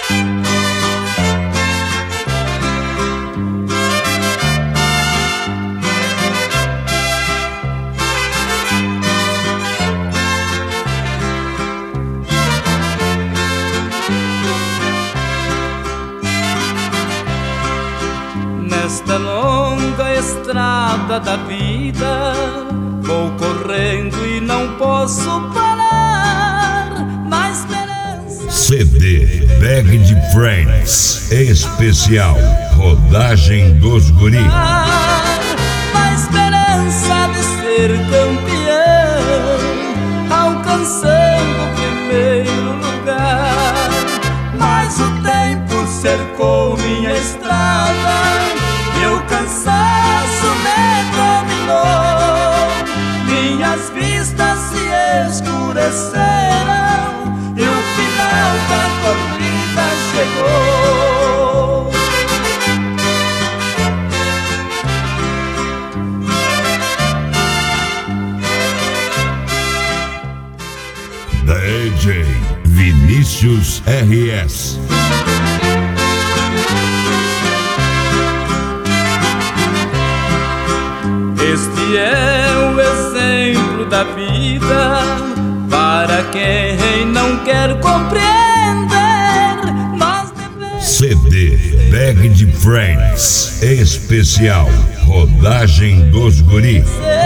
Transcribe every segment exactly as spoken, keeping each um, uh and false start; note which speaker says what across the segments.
Speaker 1: Nesta longa estrada da vida vou correndo e não posso parar na esperança.
Speaker 2: C D Band Friends especial Rodagem dos Guri.
Speaker 1: Na esperança de ser campeão, alcançando o primeiro lugar. Mas o tempo cercou minha estrada e o cansaço me dominou. Minhas vistas se escureceram e o final da corrida chegou.
Speaker 2: D J Vinícius R S.
Speaker 1: Este é o exemplo da vida para quem não quer compreender. Nós devemos
Speaker 2: C D Band Friends especial Rodagem dos Guri.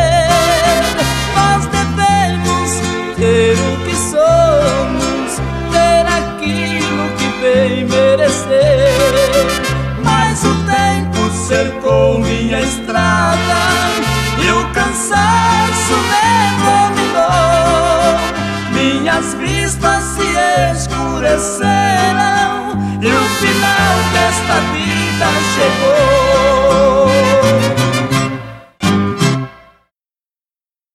Speaker 1: Nós devemos ter o que somos, ter aquilo que bem merecer. Mas o tempo cercou minha estrada e o cansaço me dominou. Minhas vistas se escureceram e o final desta vida chegou.